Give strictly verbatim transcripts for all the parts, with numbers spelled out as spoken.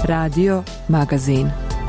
Radio Magazin.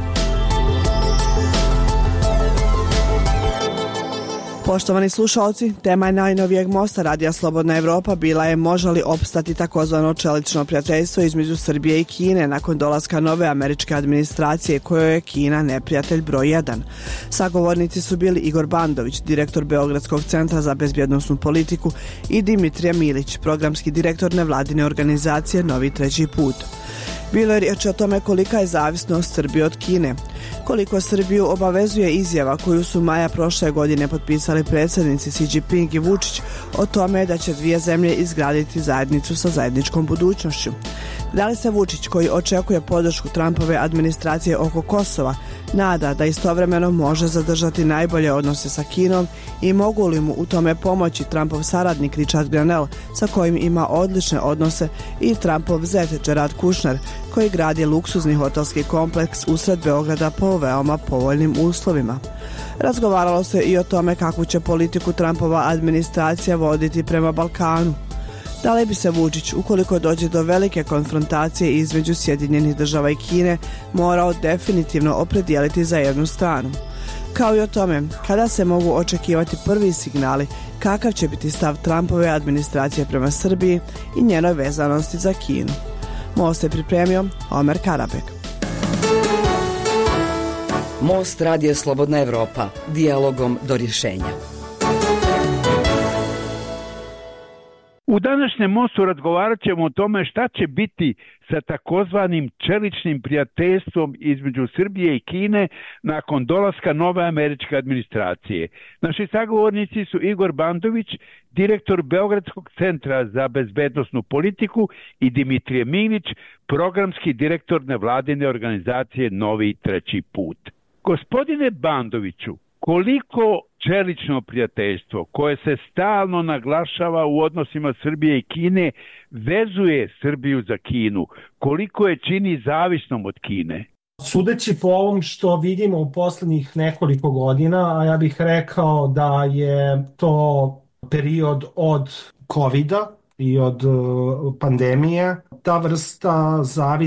Poštovani slušalci, tema je najnovijeg mosta Radija Slobodna Evropa bila je može li opstati takozvano čelično prijateljstvo između Srbije i Kine nakon dolaska nove američke administracije kojoj je Kina neprijatelj broj jedan. Sagovornici su bili Igor Bandović, direktor Beogradskog centra za bezbjednosnu politiku, i Dimitrija Milić, programski direktor nevladine organizacije Novi treći put. Bilo je riječ o tome kolika je zavisnost Srbije od Kine, koliko Srbiju obavezuje izjava koju su maja prošle godine potpisali predsjednici Xi Jinping i Vučić o tome da će dvije zemlje izgraditi zajednicu sa zajedničkom budućnošću. Da li se Vučić, koji očekuje podršku Trumpove administracije oko Kosova, nada da istovremeno može zadržati najbolje odnose sa Kinom i mogu li mu u tome pomoći Trumpov saradnik Richard Grenell, sa kojim ima odlične odnose, i Trumpov zet Jared Kushner, koji gradi luksuzni hotelski kompleks usred Beograda po veoma povoljnim uslovima. Razgovaralo se i o tome kakvu će politiku Trumpova administracija voditi prema Balkanu. Da li bi se Vučić, ukoliko dođe do velike konfrontacije između Sjedinjenih država i Kine, morao definitivno opredijeliti za jednu stranu? Kao i o tome, kada se mogu očekivati prvi signali kakav će biti stav Trumpove administracije prema Srbiji i njenoj vezanosti za Kinu. Most je pripremio Omer Karabek. Most Radija Slobodna Evropa, dijalogom do rješenja. U današnjem mostu razgovarat ćemo o tome šta će biti sa takozvanim čeličnim prijateljstvom između Srbije i Kine nakon dolaska nove američke administracije. Naši sagovornici su Igor Bandović, direktor Beogradskog centra za bezbednosnu politiku, i Dimitrije Milić, programski direktor nevladine organizacije Novi treći put. Gospodine Bandoviću, koliko čelično prijateljstvo koje se stalno naglašava u odnosima Srbije i Kine vezuje Srbiju za Kinu? Koliko je čini zavisnom od Kine? Sudeći po ovom što vidimo u posljednjih nekoliko godina, a ja bih rekao da je to period od kovida i od pandemije, ta vrsta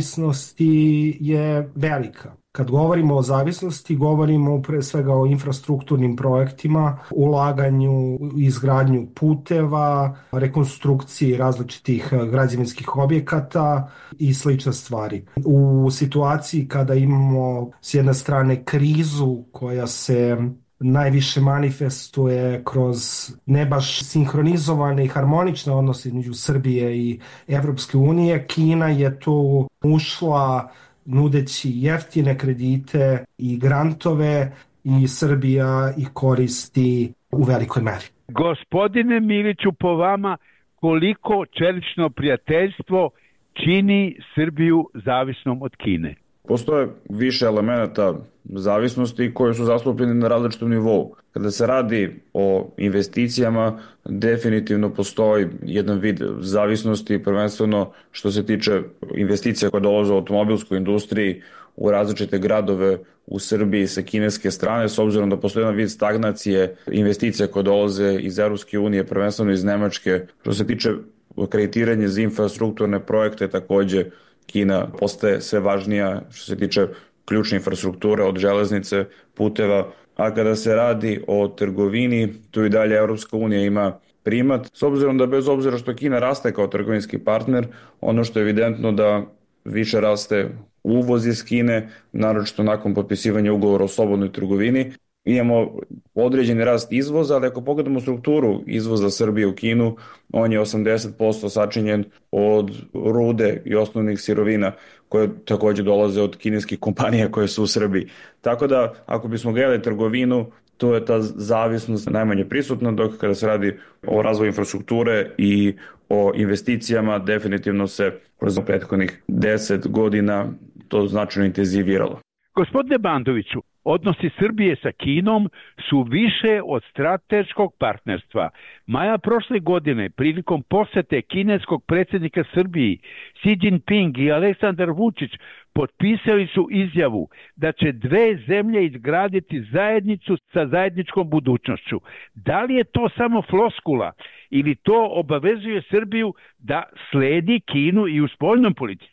zavisnosti je velika. Kad govorimo o zavisnosti, govorimo pre svega o infrastrukturnim projektima, ulaganju u izgradnju puteva, rekonstrukciji različitih građevinskih objekata i slične stvari. U situaciji kada imamo s jedne strane krizu koja se najviše manifestuje kroz ne baš sinhronizovane i harmonične odnose između Srbije i Evropske unije, Kina je tu ušla nudeći jeftine kredite i grantove i Srbija ih koristi u velikoj meri. Gospodine Miliću, po vama koliko čelično prijateljstvo čini Srbiju zavisnom od Kine? Postoje više elemenata zavisnosti koji su zastupljeni na različitom nivou. Kada se radi o investicijama, definitivno postoji jedan vid zavisnosti, prvenstveno što se tiče investicija koje dolaze u automobilskoj industriji u različite gradove u Srbiji sa kineske strane, s obzirom da postoji jedan vid stagnacije investicija koje dolaze iz Evropske unije, prvenstveno iz Nemačke. Što se tiče kreditiranja za infrastrukturne projekte, takođe Kina postaje sve važnija što se tiče ključne infrastrukture od železnice, puteva, a kada se radi o trgovini, tu i dalje Evropska unija ima primat, s obzirom da bez obzira što Kina raste kao trgovinski partner, ono što je evidentno da više raste uvoz iz Kine, naročito nakon potpisivanja ugovora o slobodnoj trgovini. Imamo određeni rast izvoza, ali ako pogledamo strukturu izvoza Srbije u Kinu, on je osamdeset posto sačinjen od rude i osnovnih sirovina koje takođe dolaze od kineskih kompanija koje su u Srbiji. Tako da, ako bismo gledali trgovinu, to je ta zavisnost najmanje prisutna, dok kada se radi o razvoju infrastrukture i o investicijama, definitivno se kroz prethodnih deset godina to značajno intenziviralo. Gospodine Bandoviću, odnosi Srbije sa Kinom su više od strateškog partnerstva. Maja prošle godine, prilikom posete kineskog predsjednika Srbiji, Xi Jinping i Aleksandar Vučić potpisali su izjavu da će dve zemlje izgraditi zajednicu sa zajedničkom budućnošću. Da li je to samo floskula ili to obavezuje Srbiju da sledi Kinu i u spoljnom politici?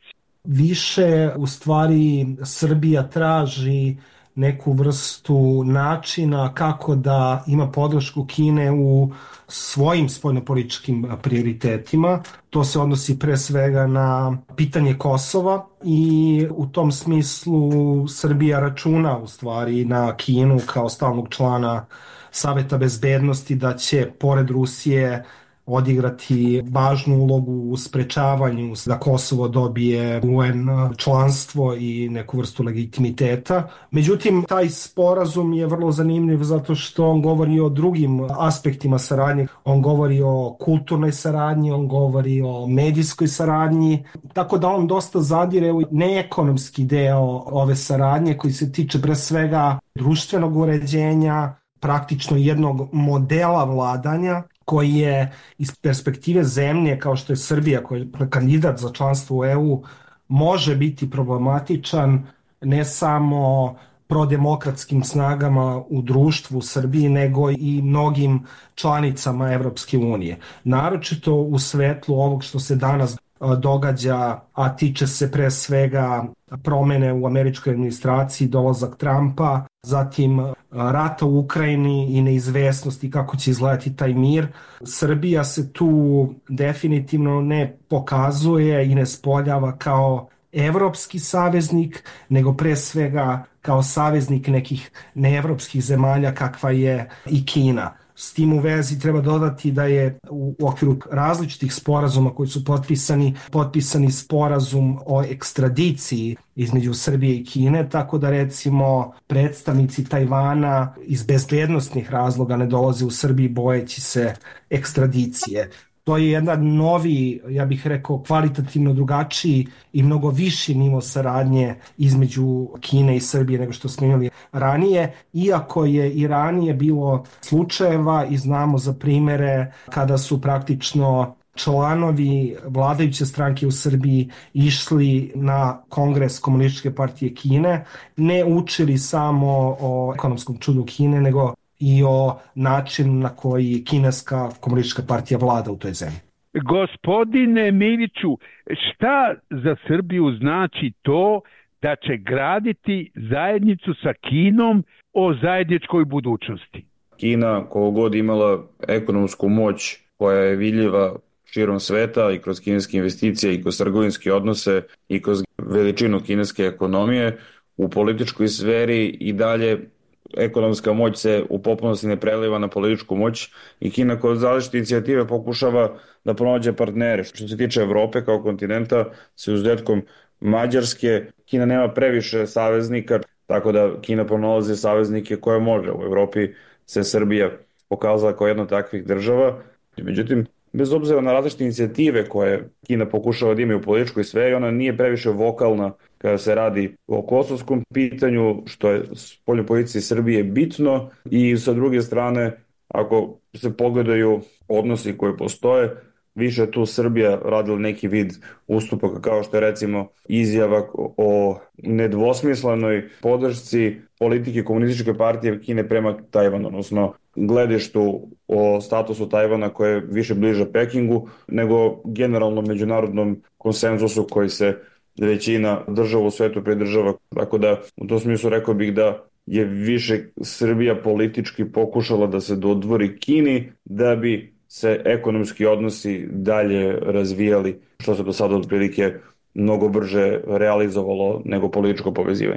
više u stvari Srbija traži neku vrstu načina kako da ima podršku Kine u svojim spoljnopolitičkim prioritetima. To se odnosi pre svega na pitanje Kosova i u tom smislu Srbija računa u stvari na Kinu kao stalnog člana Saveta bezbednosti da će pored Rusije odigrati važnu ulogu u sprečavanju da Kosovo dobije U N članstvo i neku vrstu legitimiteta. Međutim, taj sporazum je vrlo zanimljiv zato što on govori o drugim aspektima saradnje. On govori o kulturnoj saradnji, on govori o medijskoj saradnji, tako da on dosta zadire u neekonomski deo ove saradnje koji se tiče pre svega društvenog uređenja, praktično jednog modela vladanja koji je iz perspektive zemlje kao što je Srbija, koja je kandidat za članstvo u E U, može biti problematičan ne samo prodemokratskim snagama u društvu Srbiji, nego i mnogim članicama Evropske unije. Naročito u svetlu ovog što se danas događa, a tiče se pre svega promene u američkoj administraciji, dolazak Trumpa, zatim rata u Ukrajini i neizvesnosti kako će izgledati taj mir. Srbija se tu definitivno ne pokazuje i ne spoljava kao evropski saveznik, nego pre svega kao saveznik nekih neevropskih zemalja kakva je i Kina. S tim u vezi treba dodati da je u okviru različitih sporazuma koji su potpisani, potpisani sporazum o ekstradiciji između Srbije i Kine, tako da recimo predstavnici Tajvana iz bezbednostnih razloga ne dolaze u Srbiji bojeći se ekstradicije. To je jedan novi, ja bih rekao, kvalitativno drugačiji i mnogo viši nivo saradnje između Kine i Srbije nego što smo imali ranije, iako je i ranije bilo slučajeva i znamo za primere kada su praktično članovi vladajuće stranke u Srbiji išli na Kongres Komunističke partije Kine, ne učili samo o ekonomskom čudu Kine, nego i o načinu na koji kineska komunistička partija vlada u toj zemlji. Gospodine Miliću, šta za Srbiju znači to da će graditi zajednicu sa Kinom o zajedničkoj budućnosti? Kina, koliko god imala ekonomsku moć koja je vidljiva širom sveta i kroz kineske investicije i kroz trgovinske odnose i kroz veličinu kineske ekonomije, u političkoj sferi i dalje ekonomska moć se u potpunosti ne preliva na političku moć i Kina kod različite inicijative pokušava da pronađe partnere. Što se tiče Evrope kao kontinenta, sa izuzetkom Mađarske, Kina nema previše saveznika, tako da Kina pronalazi saveznike koje može. U Evropi se Srbija pokazala kao jedna od takvih država. Međutim, bez obzira na različite inicijative koje Kina pokušava da ima u političkoj sferi, ona nije previše vokalna kada se radi o kosovskom pitanju, što je spoljnoj politici Srbije bitno, i sa druge strane, ako se pogledaju odnosi koji postoje, više tu Srbija radila neki vid ustupaka, kao što je recimo izjava o nedvosmislenoj podršci politike komunističke partije Kine prema Tajvanu, odnosno gledištu o statusu Tajvana koje je više bliže Pekingu nego generalno međunarodnom konsenzusu koji se većina država u svetu pridržava. Tako da u tom smislu rekao bih da je više Srbija politički pokušala da se dodvori Kini da bi se ekonomski odnosi dalje razvijali, što se do sada otprilike mnogo brže realizovalo nego političko povezivanje.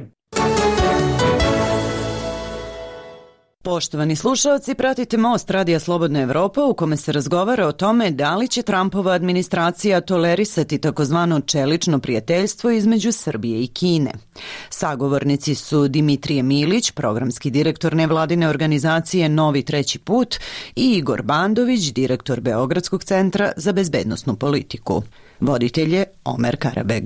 Poštovani slušalci, pratite Most Radija Slobodna Evropa u kome se razgovara o tome da li će Trumpova administracija tolerisati takozvano čelično prijateljstvo između Srbije i Kine. Sagovornici su Dimitrije Milić, programski direktor nevladine organizacije Novi treći put, i Igor Bandović, direktor Beogradskog centra za bezbednosnu politiku. Voditelj je Omer Karabeg.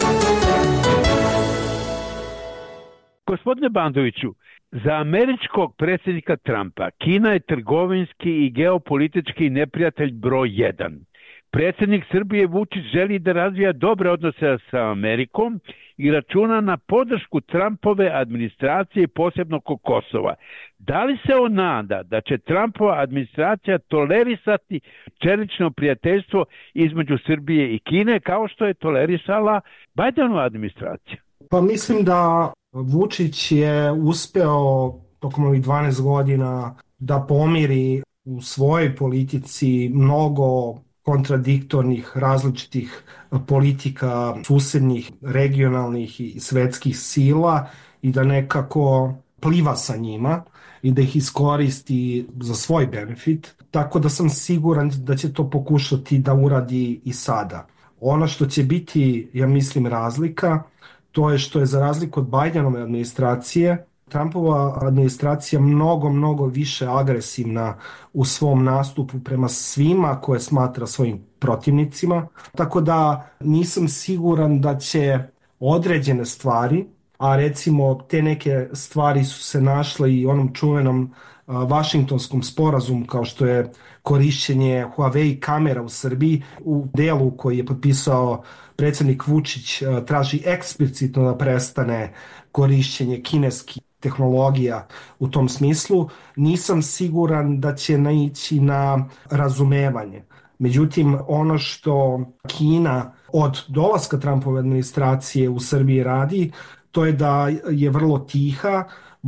Gospodine Bandoviću, za američkog predsjednika Trumpa Kina je trgovinski i geopolitički neprijatelj broj jedan. Predsjednik Srbije Vučić želi da razvija dobre odnose sa Amerikom i računa na podršku Trumpove administracije, posebno oko Kosova. Da li se on nada da će Trumpova administracija tolerisati čelično prijateljstvo između Srbije i Kine kao što je tolerisala Bidenova administracija? Pa mislim da Vučić je uspeo tokom ovih dvanaest godina da pomiri u svojoj politici mnogo kontradiktornih, različitih politika susednih, regionalnih i svetskih sila i da nekako pliva sa njima i da ih iskoristi za svoj benefit. Tako da sam siguran da će to pokušati da uradi i sada. Ono što će biti, ja mislim, razlika, to je što je za razliku od Bidenove administracije, Trumpova administracija mnogo, mnogo više agresivna u svom nastupu prema svima koje smatra svojim protivnicima. Tako da nisam siguran da će određene stvari, a recimo te neke stvari su se našle i onom čuvenom Vašingtonskom sporazumu kao što je korišćenje Huawei kamera u Srbiji u delu koji je potpisao predsjednik Vučić traži eksplicitno da prestane korišćenje kineskih tehnologija u tom smislu. Nisam siguran da će naići na razumevanje. Međutim, ono što Kina od dolaska Trumpove administracije u Srbiji radi, to je da je vrlo tiha,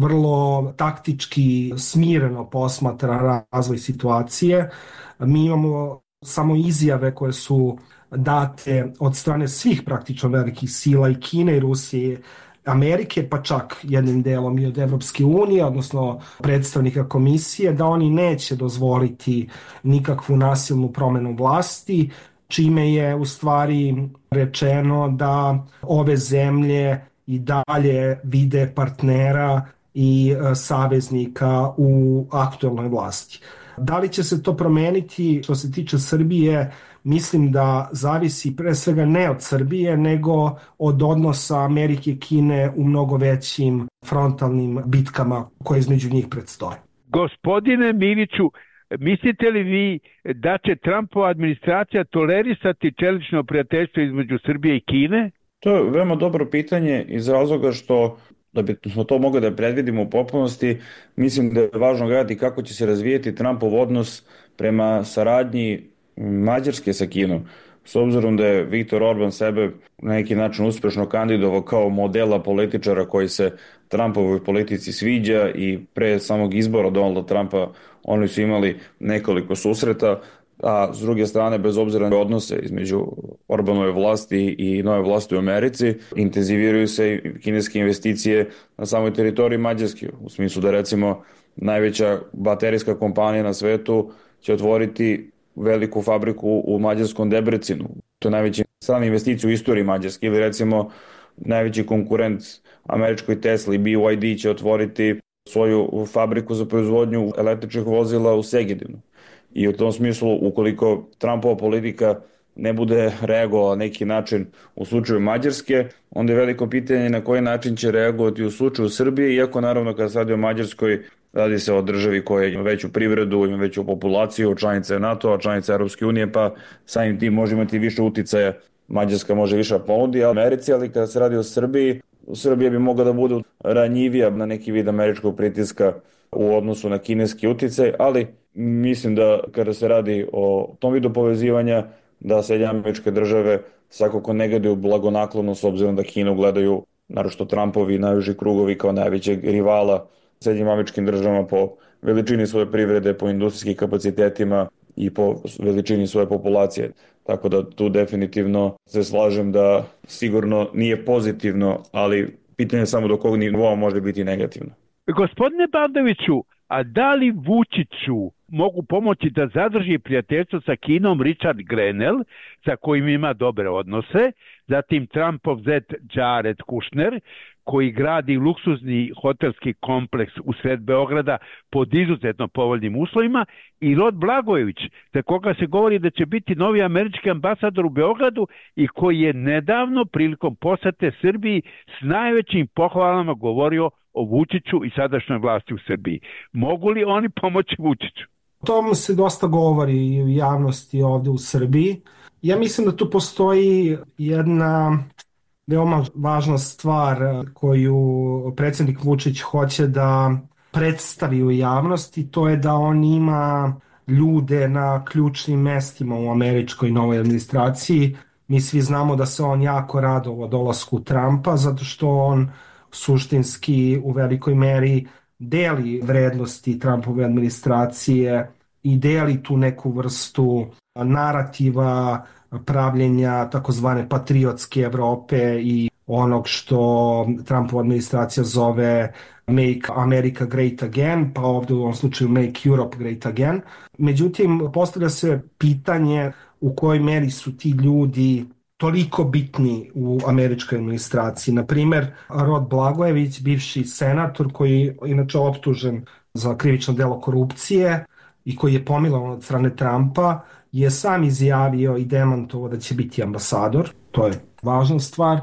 vrlo taktički smireno posmatra razvoj situacije. Mi imamo samo izjave koje su date od strane svih praktično velikih sila i Kine i Rusije, Amerike, pa čak jednim delom i od Evropske unije, odnosno predstavnika komisije, da oni neće dozvoliti nikakvu nasilnu promenu vlasti, čime je u stvari rečeno da ove zemlje i dalje vide partnera i saveznika u aktuelnoj vlasti. Da li će se to promeniti što se tiče Srbije? Mislim da zavisi pre svega ne od Srbije, nego od odnosa Amerike i Kine u mnogo većim frontalnim bitkama koje između njih predstoje. Gospodine Miliću, mislite li vi da će Trumpova administracija tolerisati čelično prijateljstvo između Srbije i Kine? To je veoma dobro pitanje iz razloga što da bi to mogli da predvidimo u potpunosti, mislim da je važno gledati kako će se razvijeti Trumpov odnos prema saradnji Mađarske sa Kinom. S obzirom da je Viktor Orban sebe na neki način uspešno kandidovao kao modela političara koji se Trumpovoj politici sviđa i pre samog izbora Donalda Trumpa oni su imali nekoliko susreta, a s druge strane, bez obzira na odnose između Orbanove vlasti i nove vlasti u Americi, intenziviraju se i kineske investicije na samoj teritoriji Mađarske, u smislu da recimo najveća baterijska kompanija na svetu će otvoriti veliku fabriku u mađarskom Debrecinu. To je najveća strana investicija u istoriji Mađarske. Ili recimo najveći konkurent američkoj Tesli, B Y D, će otvoriti svoju fabriku za proizvodnju električnih vozila u Segedinu. I u tom smislu, ukoliko Trumpova politika ne bude reagovala na neki način u slučaju Mađarske, onda je veliko pitanje na koji način će reagovati u slučaju Srbije, iako naravno kada se radi o Mađarskoj, radi se o državi koja ima veću privredu, ima veću populaciju, članica NATO-a, članica Europske unije, pa samim tim može imati više uticaja. Mađarska može više ponudi Americi, ali kada se radi o Srbiji, Srbija bi mogla da bude ranjivija na neki vid američkog pritiska u odnosu na kineski uticaj, ali mislim da kada se radi o tom vidu povezivanja, da Sjedinjene Američke Države svakako ne gledaju blagonaklono s obzirom da Kinu gledaju naročito Trumpovi najuži krugovi kao najvećeg rivala Sjedinjenim Američkim Državama po veličini svoje privrede, po industrijskim kapacitetima i po veličini svoje populacije. Tako da tu definitivno se slažem da sigurno nije pozitivno, ali pitanje je samo do kog nivoa može biti negativno. Gospodine Baldoviću, a da li Vučiću mogu pomoći da zadrži prijateljstvo sa Kinom Richard Grenell, sa kojim ima dobre odnose, zatim Trumpov zet Jared Kushner, koji gradi luksuzni hotelski kompleks u sred Beograda pod izuzetno povoljnim uslovima, i Rod Blagojević, za koga se govori da će biti novi američki ambasador u Beogradu i koji je nedavno prilikom posete Srbiji s najvećim pohvalama govorio o Vučiću i sadašnjoj vlasti u Srbiji. Mogu li oni pomoći Vučiću? O tom se dosta govori i u javnosti ovde u Srbiji. Ja mislim da tu postoji jedna veoma važna stvar koju predsjednik Vučić hoće da predstavi u javnosti, to je da on ima ljude na ključnim mestima u američkoj novoj administraciji. Mi svi znamo da se on jako radovao dolasku Trumpa, zato što on suštinski u velikoj meri deli vrednosti Trumpove administracije i deli tu neku vrstu narativa pravljenja takozvane patriotske Evrope i onog što Trumpova administracija zove Make America Great Again, pa ovde u ovom slučaju Make Europe Great Again. Međutim, postavlja se pitanje u kojoj meri su ti ljudi toliko bitni u američkoj administraciji. Naprimer, Rod Blagojević, bivši senator koji je inače optužen za krivično delo korupcije i koji je pomilovan od strane Trumpa, je sam izjavio i demantovao da će biti ambasador. To je važna stvar.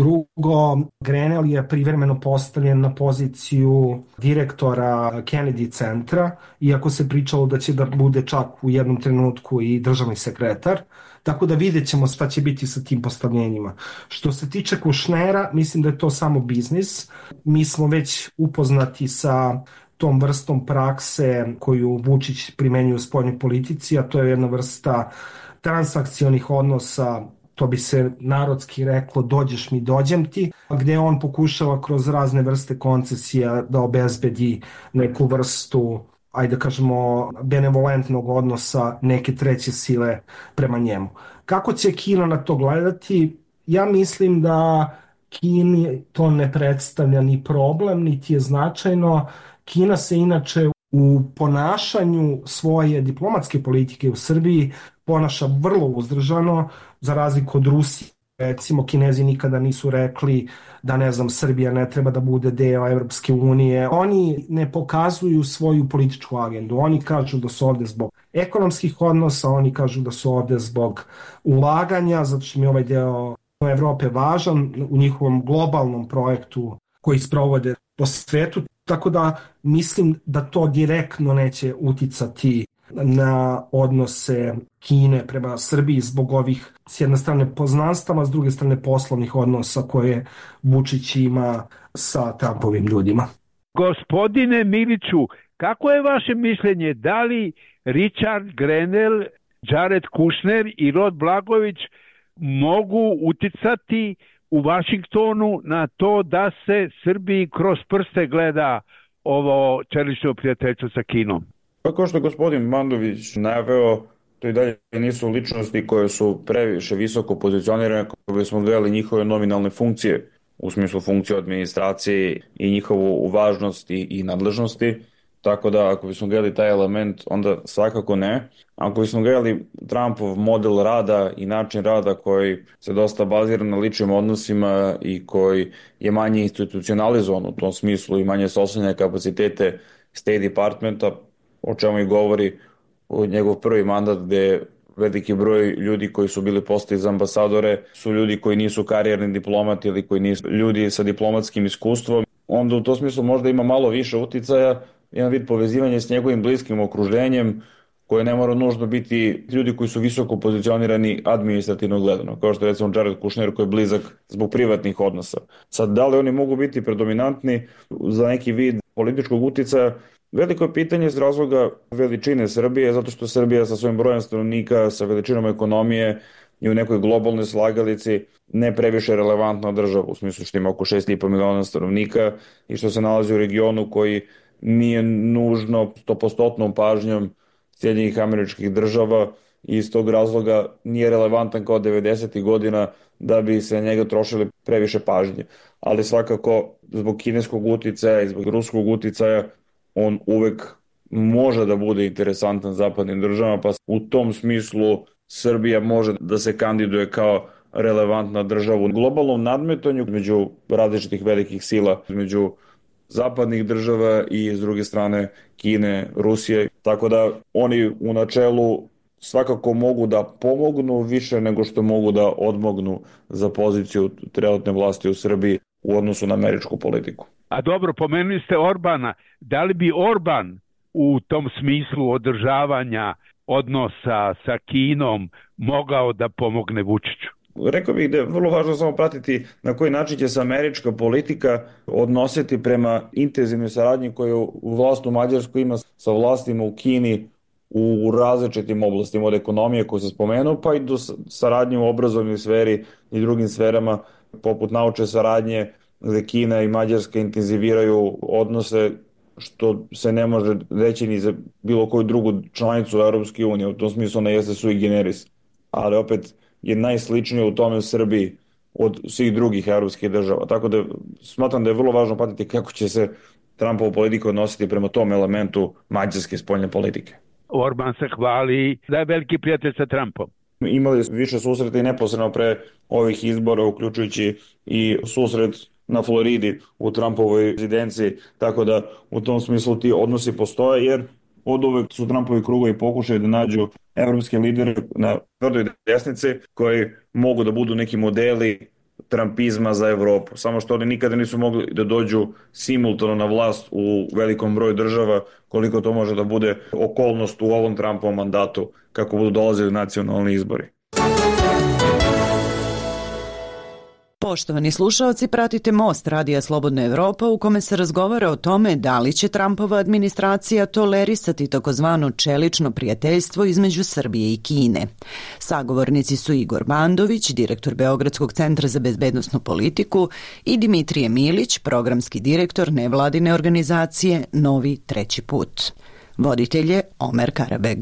Drugo, Grenell je privremeno postavljen na poziciju direktora Kennedy centra, iako se pričalo da će da bude čak u jednom trenutku i državni sekretar. Tako da vidjet ćemo šta će biti sa tim postavljenjima. Što se tiče Kušnera, mislim da je to samo biznis. Mi smo već upoznati sa tom vrstom prakse koju Vučić primenjuje u spoljnoj politici, a to je jedna vrsta transakcionih odnosa, to bi se narodski reklo dođeš mi, dođem ti, gde on pokušava kroz razne vrste koncesija da obezbedi neku vrstu, ajde da kažemo, benevolentnog odnosa neke treće sile prema njemu. Kako će Kina na to gledati? Ja mislim da Kini to ne predstavlja ni problem, niti je značajno. Kina se inače u ponašanju svoje diplomatske politike u Srbiji ponaša vrlo uzdržano, za razliku od Rusije. Recimo, Kinezi nikada nisu rekli da, ne znam, Srbija ne treba da bude deo Evropske unije. Oni ne pokazuju svoju političku agendu. Oni kažu da su ovde zbog ekonomskih odnosa, oni kažu da su ovde zbog ulaganja, zato što mi ovaj deo Evrope važan u njihovom globalnom projektu koji sprovode po svetu. Tako da mislim da to direktno neće uticati na odnose Kine prema Srbiji zbog ovih s jedne strane poznanstava, s druge strane poslovnih odnosa koje Vučić ima sa Trumpovim ljudima. Gospodine Miliću, kako je vaše mišljenje, da li Richard Grenell, Jared Kushner i Rod Blagojević mogu uticati u Vašingtonu na to da se Srbiji kroz prste gleda ovo čelično prijateljstvo sa Kinom? Pa kao što je gospodin Mandović najaveo, to i dalje nisu ličnosti koje su previše visoko pozicionirane kako bismo gledali njihove nominalne funkcije, u smislu funkcije administracije i njihovu važnost i, i nadležnosti. Tako da ako bismo gledali taj element, onda svakako ne. Ako bismo gledali Trumpov model rada i način rada koji se dosta bazira na ličnim odnosima i koji je manje institucionalizovan u tom smislu i manje sosljenja kapacitete State Departmenta, o čemu i govori njegov prvi mandat, gde veliki broj ljudi koji su bili postavljeni za ambasadore su ljudi koji nisu karijerni diplomati ili koji nisu ljudi sa diplomatskim iskustvom, onda u tom smislu možda ima malo više uticaja, jedan vid povezivanja s njegovim bliskim okruženjem, koje ne mora nužno biti ljudi koji su visoko pozicionirani administrativno gledano, kao što je recimo Jared Kushner koji je blizak zbog privatnih odnosa. Sad, da li oni mogu biti predominantni za neki vid političkog uticaja? Veliko je pitanje iz razloga veličine Srbije, zato što Srbija sa svojim brojem stanovnika, sa veličinom ekonomije i u nekoj globalnoj slagalici ne previše relevantna država, u smislu što ima oko šest i po miliona stanovnika i što se nalazi u regionu koji nije nužno stopostotnom pažnjom Sjedinjenih Američkih Država i iz tog razloga nije relevantan kao devedesetih godina da bi se njega trošili previše pažnje. Ali svakako zbog kineskog uticaja i zbog ruskog uticaja on uvek može da bude interesantan zapadnim državama, pa u tom smislu Srbija može da se kandiduje kao relevantna država u globalnom nadmetanju među različitih velikih sila, među zapadnih država i s druge strane Kine, Rusije. Tako da oni u načelu svakako mogu da pomognu više nego što mogu da odmognu za poziciju trenutne vlasti u Srbiji u odnosu na američku politiku. A dobro, pomenuli ste Orbana. Da li bi Orban u tom smislu održavanja odnosa sa Kinom mogao da pomogne Vučiću? Rekao bih da je vrlo važno samo pratiti na koji način će se američka politika odnositi prema intenzivnoj saradnji koju vlast u Mađarskoj ima sa vlastima u Kini u različitim oblastima, od ekonomije koju sam spomenuo, pa i do saradnje u obrazovnoj sferi i drugim sferama, poput naučne saradnje, gde Kina i Mađarska intenziviraju odnose, što se ne može reći ni za bilo koju drugu članicu Europske unije. U tom smislu ona jeste sui generis, ali opet je najsličnije u tome u Srbiji od svih drugih evropskih država. Tako da smatram da je vrlo važno patiti kako će se Trumpova politika odnositi prema tom elementu mađarske spoljne politike. Orban se hvali da je veliki prijatelj sa Trumpom. Imali više susreta i neposredno pre ovih izbora, uključujući i susret na Floridi u Trumpovoj rezidenciji, tako da u tom smislu ti odnosi postoje, jer od uvek su Trumpovi krugovi pokušaju da nađu evropske lidere na tvrdoj desnici koji mogu da budu neki modeli trumpizma za Evropu. Samo što oni nikada nisu mogli da dođu simultano na vlast u velikom broju država, koliko to može da bude okolnost u ovom Trumpovom mandatu kako budu dolazili nacionalni izbori. Poštovani slušaoci, pratite Most Radija Slobodna Evropa u kome se razgovara o tome da li će Trumpova administracija tolerisati takozvano čelično prijateljstvo između Srbije i Kine. Sagovornici su Igor Bandović, direktor Beogradskog centra za bezbednosnu politiku, i Dimitrije Milić, programski direktor nevladine organizacije Novi treći put. Voditelj je Omer Karabeg.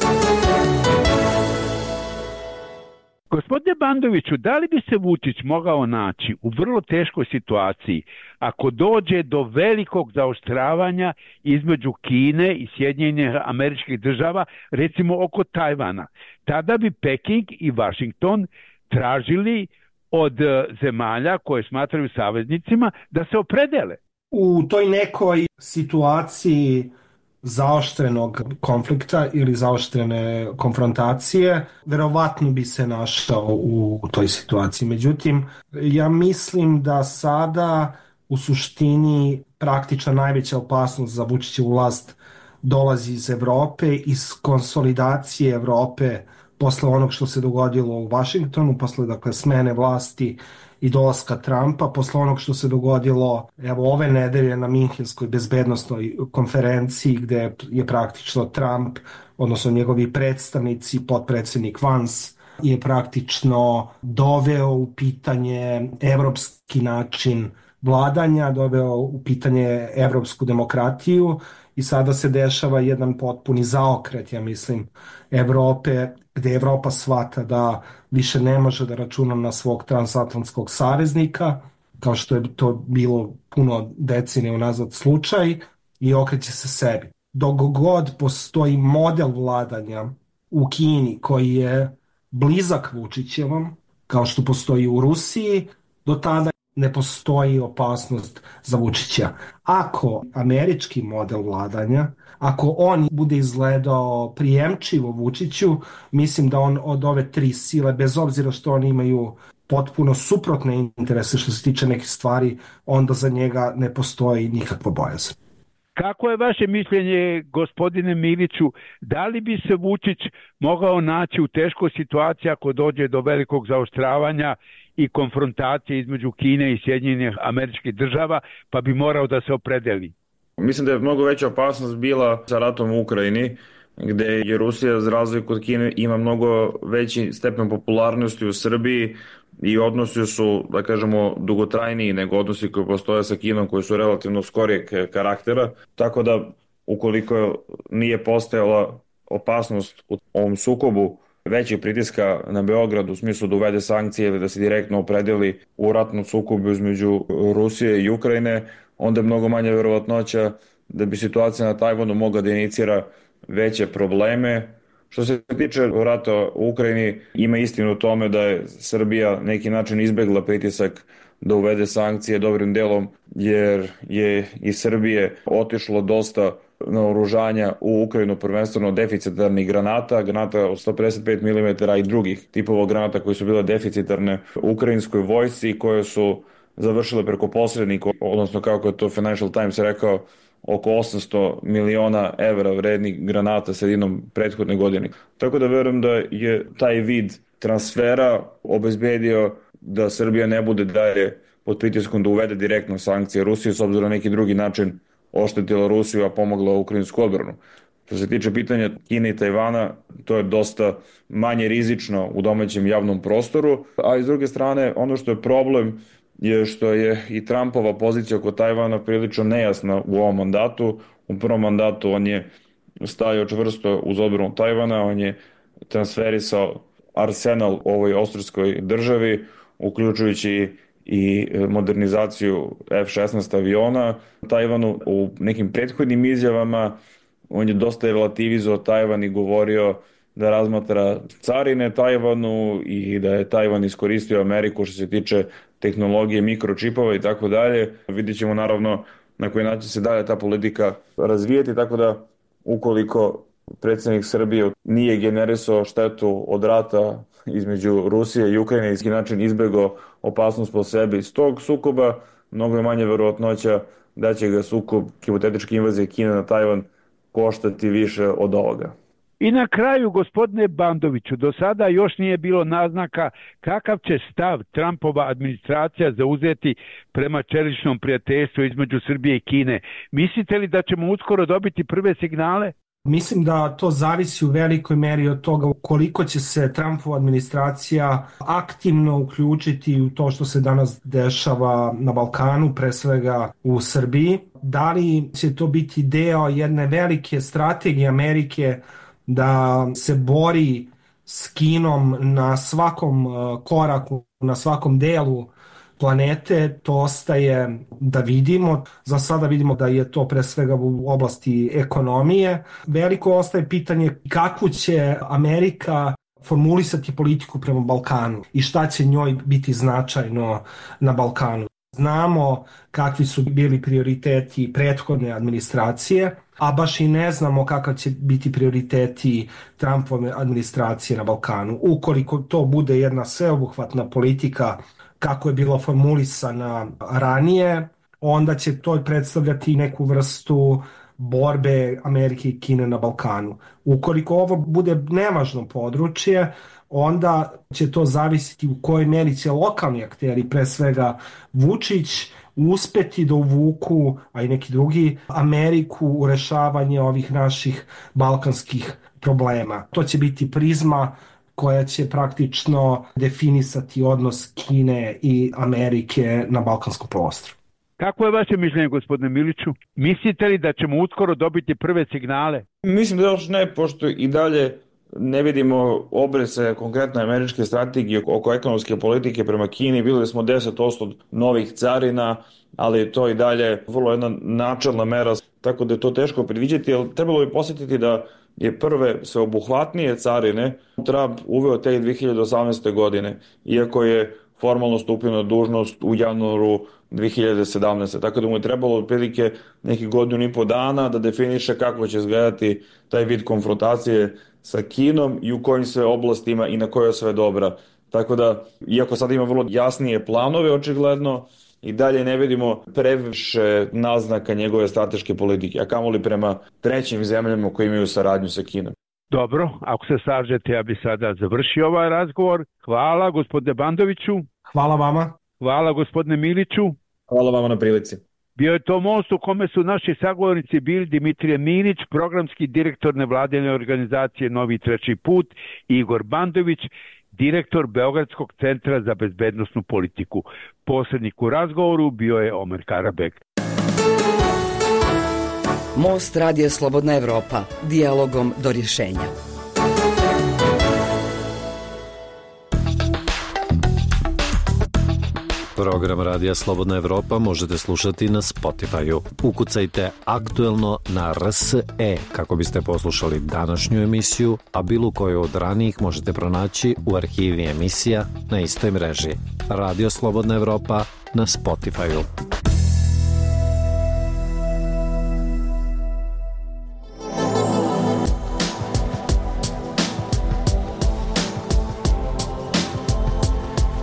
Gospodine Bandoviću, da li bi se Vučić mogao naći u vrlo teškoj situaciji ako dođe do velikog zaoštravanja između Kine i Sjedinjenih Američkih Država, recimo oko Tajvana? Tada bi Peking i Vašington tražili od zemalja koje smatraju saveznicima da se opredele. U toj nekoj situaciji zaoštrenog konflikta ili zaoštrene konfrontacije, verovatno bi se našao u toj situaciji. Međutim, ja mislim da sada u suštini praktična najveća opasnost za Vučićevu vlast dolazi iz Evrope, iz konsolidacije Evrope posle onog što se dogodilo u Vašingtonu, posle dakle smene vlasti i dolaska Trumpa, posle onog što se dogodilo evo ove nedelje na Minhenskoj bezbednosnoj konferenciji gde je praktično Trump, odnosno njegovi predstavnici, potpredsednik Vance, je praktično doveo u pitanje evropski način vladanja, doveo u pitanje evropsku demokratiju i sada se dešava jedan potpuni zaokret, ja mislim, Evrope, gde Evropa shvata da više ne može da računa na svog transatlantskog saveznika, kao što je to bilo puno decenija unazad slučaj, i okreće se sebi. Dok god postoji model vladanja u Kini koji je blizak Vučićevom, kao što postoji u Rusiji, do tada ne postoji opasnost za Vučića. Ako američki model vladanja, ako on bude izgledao prijemčivo Vučiću, mislim da on od ove tri sile, bez obzira što oni imaju potpuno suprotne interese što se tiče nekih stvari, onda za njega ne postoji nikakva bojazan. Kako je vaše mišljenje, gospodine Miliću, da li bi se Vučić mogao naći u teškoj situaciji ako dođe do velikog zaoštravanja i konfrontacije između Kine i Sjedinjenih Američkih Država, pa bi morao da se opredeli? Mislim da je mnogo veća opasnost bila sa ratom u Ukrajini, gde je Rusija, za razliku od Kine, ima mnogo veći stepen popularnosti u Srbiji i odnosi su, da kažemo, dugotrajniji nego odnosi koji postoje sa Kinom, koji su relativno skorijeg karaktera. Tako da, ukoliko nije postojala opasnost u ovom sukobu većih pritiska na Beograd u smislu da uvede sankcije ili da se direktno opredeli u ratnom sukobu između Rusije i Ukrajine, onda je mnogo manja verovatnoća da bi situacija na Tajvanu mogla da inicira veće probleme. Što se tiče rata u Ukrajini, ima istinu u tome da je Srbija neki način izbegla pritisak da uvede sankcije dobrim delom, jer je iz Srbije otišlo dosta naoružanja u Ukrajinu, prvenstveno deficitarnih granata, granata od sto pedeset pet milimetara i drugih tipova granata koje su bile deficitarne ukrajinskoj vojsci i koje su završile preko posrednika, odnosno kako je to Financial Times rekao, oko osamsto miliona evra vrednih granata sredinom prethodne godine. Tako da verujem da je taj vid transfera obezbedio da Srbija ne bude dalje pod pritiskom da uvede direktno sankcije Rusije, s obzirom na neki drugi način oštetila Rusiju, a pomogla ukrajinsku odbranu. Što se tiče pitanja Kine i Tajvana, to je dosta manje rizično u domaćem javnom prostoru, a iz druge strane, ono što je problem je što je i Trumpova pozicija oko Tajvana prilično nejasna u ovom mandatu. U prvom mandatu on je stajao čvrsto uz odbranu Tajvana, on je transferisao arsenal ovoj austrijskoj državi, uključujući i modernizaciju F šesnaest aviona Tajvanu. U nekim prethodnim izjavama on je dosta relativizovao Tajvan i govorio da razmatra carine Tajvanu i da je Tajvan iskoristio Ameriku što se tiče tehnologije, mikročipova i tako dalje. Vidjet ćemo naravno na koji način se dalje ta politika razvijeti, tako da ukoliko predsjednik Srbije nije generisao štetu od rata između Rusije i Ukrajine i iski način izbegao opasnost po sebi iz tog sukoba, mnogo je manje verovatnoća da će ga sukob hipotetičke invazije Kine na Tajvan koštati više od ovoga. I na kraju, gospodine Bandoviću, do sada još nije bilo naznaka kakav će stav Trumpova administracija zauzeti prema čeličnom prijateljstvu između Srbije i Kine. Mislite li da ćemo uskoro dobiti prve signale? Mislim da to zavisi u velikoj meri od toga koliko će se Trumpova administracija aktivno uključiti u to što se danas dešava na Balkanu, pre svega u Srbiji. Da li će to biti deo jedne velike strategije Amerike da se bori s Kinom na svakom koraku, na svakom delu planete, to ostaje da vidimo. Za sada vidimo da je to pre svega u oblasti ekonomije. Veliko ostaje pitanje kakvu će Amerika formulisati politiku prema Balkanu i šta će njoj biti značajno na Balkanu. Znamo kakvi su bili prioriteti prethodne administracije, a baš i ne znamo kakav će biti prioriteti Trumpove administracije na Balkanu. Ukoliko to bude jedna sveobuhvatna politika kako je bilo formulisana ranije, onda će to predstavljati neku vrstu borbe Amerike i Kine na Balkanu. Ukoliko ovo bude nevažno područje, onda će to zavisiti u kojoj meri će lokalni akteri, pre svega Vučić, uspeti da uvuku, a i neki drugi, Ameriku u rešavanje ovih naših balkanskih problema. To će biti prizma koja će praktično definisati odnos Kine i Amerike na balkanskom prostoru. Kako je vaše mišljenje, gospodine Miliću? Mislite li da ćemo uskoro dobiti prve signale? Mislim da još ne, pošto i dalje ne vidimo obrese konkretne američke strategije oko ekonomske politike prema Kini. Videli smo deset posto novih carina, ali to i dalje vrlo jedna načelna mera, tako da je to teško predviđati, ali trebalo bi posjetiti da je prve sveobuhvatnije carine Trump uveo tek dve hiljade osamnaeste. godine, iako je formalno stupio na dužnost u januaru dve hiljade sedamnaeste. Tako da mu je trebalo otprilike neki godinu i po dana da definiše kako će izgledati taj vid konfrontacije sa Kinom i u kojim sve oblastima i na kojoj je sve dobra. Tako da, iako sad ima vrlo jasnije planove, očigledno, i dalje ne vidimo previše naznaka njegove strateške politike, a kamoli prema trećim zemljama koji imaju saradnju sa Kinom. Dobro, ako se slažete, ja bi sada završio ovaj razgovor. Hvala, gospodine Bandoviću. Hvala vama. Hvala, gospodine Miliću. Hvala vama na prilici. Bio je to most u kome su naši sagovornici bili Dimitrije Minić, programski direktor nevladine organizacije Novi treći put, i Igor Bandović, direktor Beogradskog centra za bezbednosnu politiku. Posrednik u razgovoru bio je Omer Karabek. Most Radija Slobodna Evropa. Dijalogom do rješenja. Program Radija Slobodna Evropa možete slušati na Spotify-u. Ukucajte aktuelno na R S E kako biste poslušali današnju emisiju, a bilo koju od ranijih možete pronaći u arhivi emisija na istoj mreži. Radio Slobodna Evropa na Spotify-u.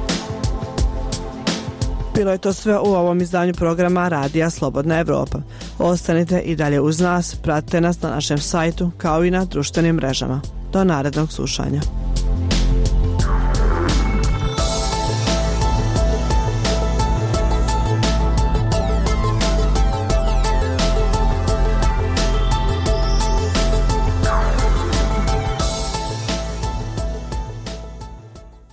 Bilo je to sve u ovom izdanju programa Radija Slobodna Evropa. Ostanite i dalje uz nas, pratite nas na našem sajtu kao i na društvenim mrežama. Do narednog slušanja.